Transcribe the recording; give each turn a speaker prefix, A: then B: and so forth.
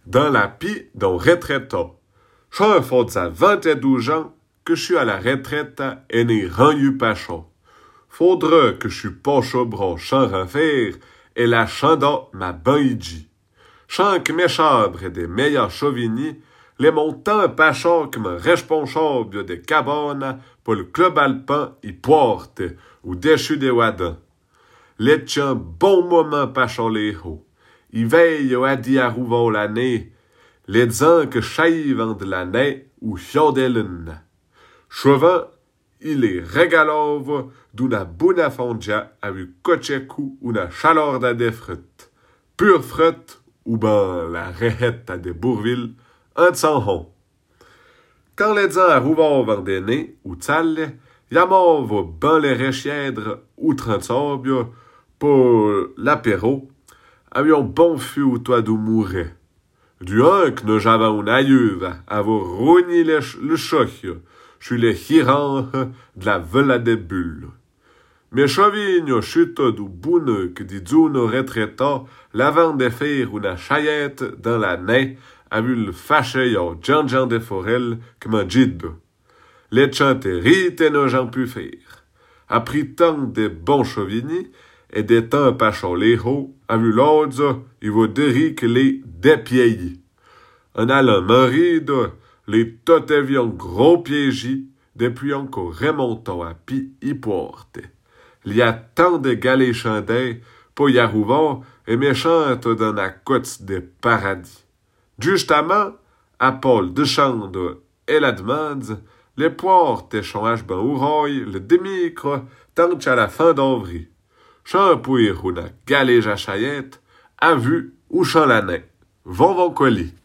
A: dans la pie d'un retraita. J'en fais à 22 ans que je suis à la retraite et n'est rendu pas chaud. Faudra que je suis pas chaud champ refaire et la chanda ma baïdji. Chant que mes chabres des meilleurs chauvigny, les montants pas chauds que me responsable des cabanes pour le club alpin y porte ou déchu des wadans. Les tiens bon moment pas chaud les hauts. Ils veillent à diarouva l'année, les ans que chaïvent de l'année ou fiodelen. Souvent, il est régalove d'una bonne fondia avec cochecu una chaleur de fruits. Pure fruit ou ben la rehette à des Bourville, un de son hon. Quand les ans arrivent vers des nez ou tsalle, yamov ben les réchièdres ou transobio pour l'apéro, avions bon fût ou toi d'où mourir. Du un que nous avons une aïeuve à vous rougner le choc, je suis le hirant de la vela des bulles. Mais chovigno chuta du bouneux que dit Zuno retraita, l'avant de faire une chaillette dans la nez, a vu le fâché au Jean de Forel que m'a dit. Les chanteries n'ont jamais pu faire. Après tant de bons chovigny et des temps pas chaud les hauts, a vu l'autre, il va dire que les dépiaillis. En allant marido, les totevions gros piégis, depuis encore remontant à pi y porte. Il y a tant de galets chantés, pour y arriver, et méchantes dans la côte des paradis. Justement, à Paul de Chande et la demande, les portes échangent ben ouraille, le demi-micro, tant qu'à la fin d'avril. Champouir ou la galège à chaillette, à vue ou champ l'année. Vont colis.